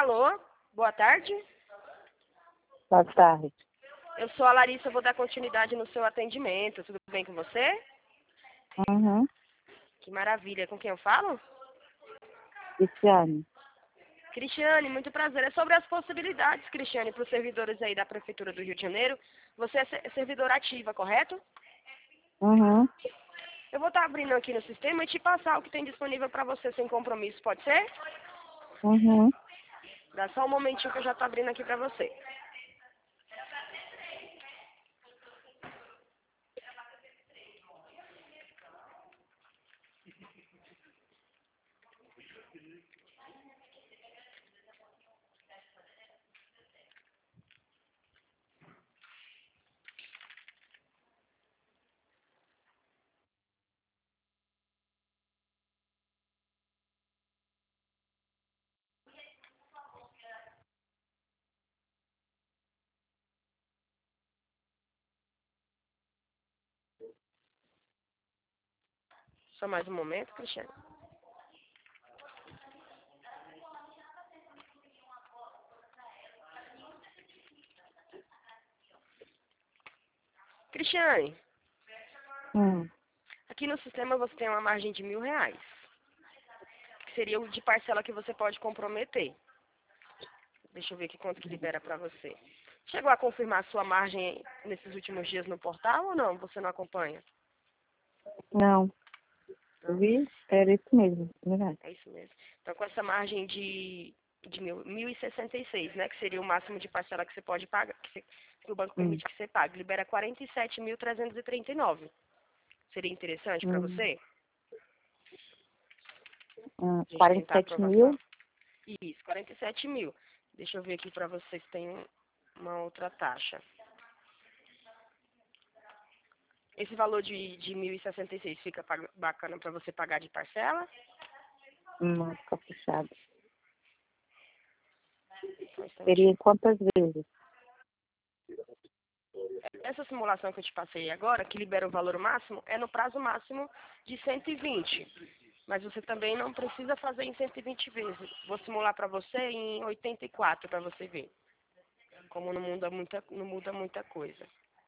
Alô, boa tarde. Boa tarde. Eu sou a Larissa, vou dar continuidade no seu atendimento. Tudo bem com você? Uhum. Que maravilha. Com quem eu falo? Cristiane. Cristiane, muito prazer. É sobre as possibilidades, Cristiane, para os servidores aí da Prefeitura do Rio de Janeiro. Você é servidora ativa, correto? Uhum. Eu vou estar abrindo aqui no sistema e te passar o que tem disponível para você sem compromisso, pode ser? Uhum. Dá só um momentinho que eu já estou abrindo aqui para você. Só mais um momento, Cristiane. Cristiane, aqui no sistema você tem uma margem de R$ 1.000, que seria o de parcela que você pode comprometer. Deixa eu ver aqui quanto que libera para você. Chegou a confirmar a sua margem nesses últimos dias no portal ou não? Você não acompanha? Não. Eu vi, era isso mesmo, verdade. É isso mesmo. Então, com essa margem de 1.066, né? Que seria o máximo de parcela que você pode pagar, que o banco permite que você pague. Libera 47.339. Seria interessante para você? A gente tentar a 47 aprovação? mil. Isso, 47 mil. Deixa eu ver aqui para vocês se tem uma outra taxa. Esse valor de 1.066 fica bacana para você pagar de parcela? Não, fica fechado. Só um instantinho. Seria quantas vezes? Essa simulação que eu te passei agora, que libera o valor máximo, é no prazo máximo de 120. Mas você também não precisa fazer em 120 vezes. Vou simular para você em 84 para você ver. Como não muda muita coisa.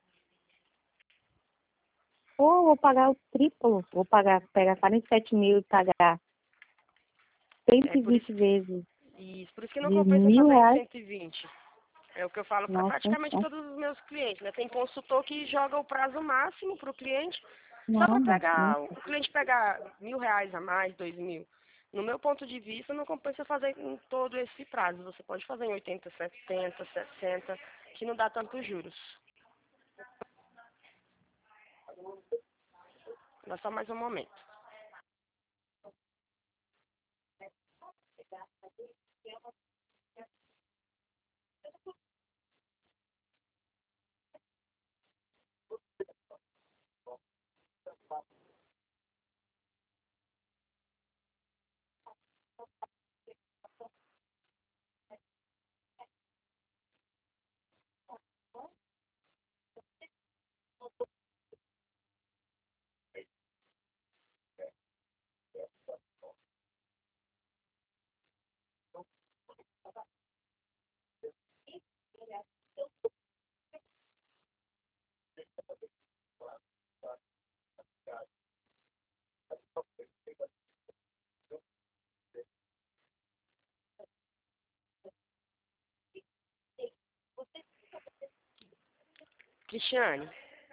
Ou eu vou pagar o triplo. Vou pegar 47 mil e pagar Por 120 isso, vezes por isso que não de compensa fazer em R$ 1.000. 120. É o que eu falo para Nossa, praticamente todos os meus clientes, né? Tem consultor que joga o prazo máximo para o cliente, só para nada. pegar, o cliente pegar R$ 1.000 a mais, 2.000. No meu ponto de vista, não compensa fazer em todo esse prazo. Você pode fazer em 80, 70, 60, que não dá tantos juros. Dá só mais um momento. Cristiane,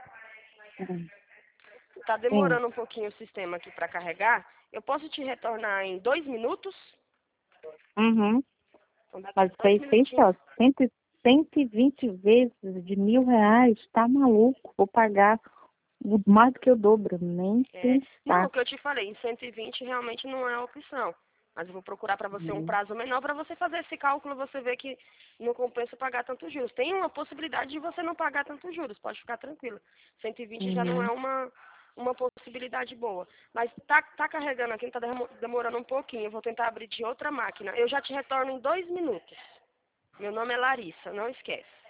tá Sim. demorando um pouquinho o sistema aqui para carregar. Eu posso te retornar em 2 minutos? Uhum. Então dá Mas isso 2 aí minutinhos. fecha, ó, 120 vezes de R$ 1.000. Tá maluco? Vou pagar mais do que o dobro, nem Não, pensar. o que eu te falei, em 120 realmente não é a opção. Mas eu vou procurar para você um Uhum. prazo menor para você fazer esse cálculo, você ver que não compensa pagar tantos juros. Tem uma possibilidade de você não pagar tantos juros, pode ficar tranquilo. 120 já não é Uhum. uma possibilidade boa. Mas tá carregando aqui, tá demorando um pouquinho. Eu vou tentar abrir de outra máquina. Eu já te retorno em 2 minutos. Meu nome é Larissa, não esquece.